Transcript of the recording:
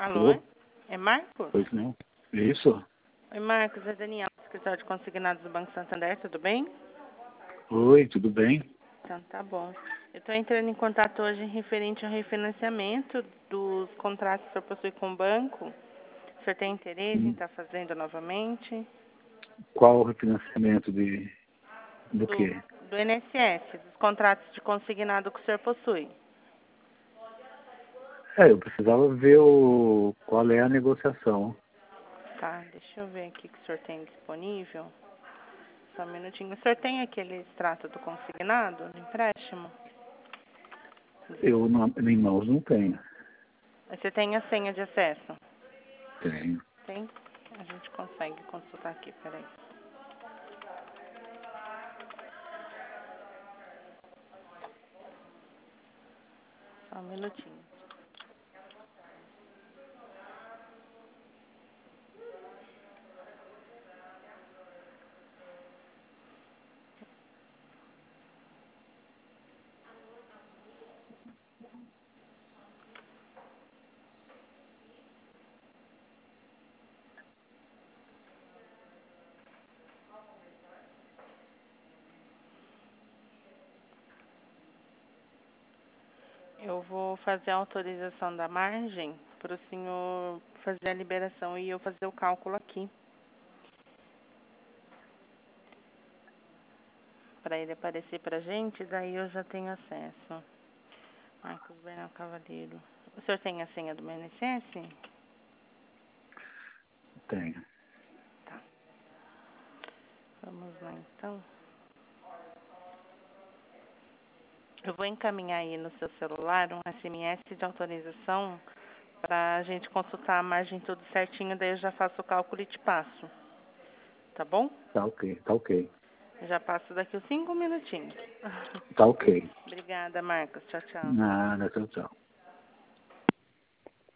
Alô? Alô? É Marcos? Pois não. Isso? Oi, Marcos. É Daniel, escritório de consignados do Banco Santander. Tudo bem? Oi, tudo bem? Então, tá bom. Eu estou entrando em contato hoje referente ao refinanciamento dos contratos que o senhor possui com o banco. O senhor tem interesse em estar fazendo novamente? Qual o refinanciamento do Do, quê? do INSS, dos contratos de consignado que o senhor possui. Eu precisava ver qual é a negociação. Tá, deixa eu ver aqui o que o senhor tem disponível. Só um minutinho. O senhor tem aquele extrato do consignado, do empréstimo? Eu em mãos não tenho. Você tem a senha de acesso? Tenho. Tem? A gente consegue consultar aqui, peraí. Só um minutinho. Eu vou fazer a autorização da margem para o senhor fazer a liberação e eu fazer o cálculo aqui. Para ele aparecer para a gente, daí eu já tenho acesso. Marcos Bernal Cavaleiro. O senhor tem a senha do meu INSS? Tenho. Tá. Vamos lá, então. Eu vou encaminhar aí no seu celular um SMS de autorização para a gente consultar a margem tudo certinho, daí eu já faço o cálculo e te passo. Tá bom? Tá ok, tá ok. Eu já passo daqui uns 5 minutinhos. Tá ok. Obrigada, Marcos. Tchau, tchau. Nada, tchau, tchau.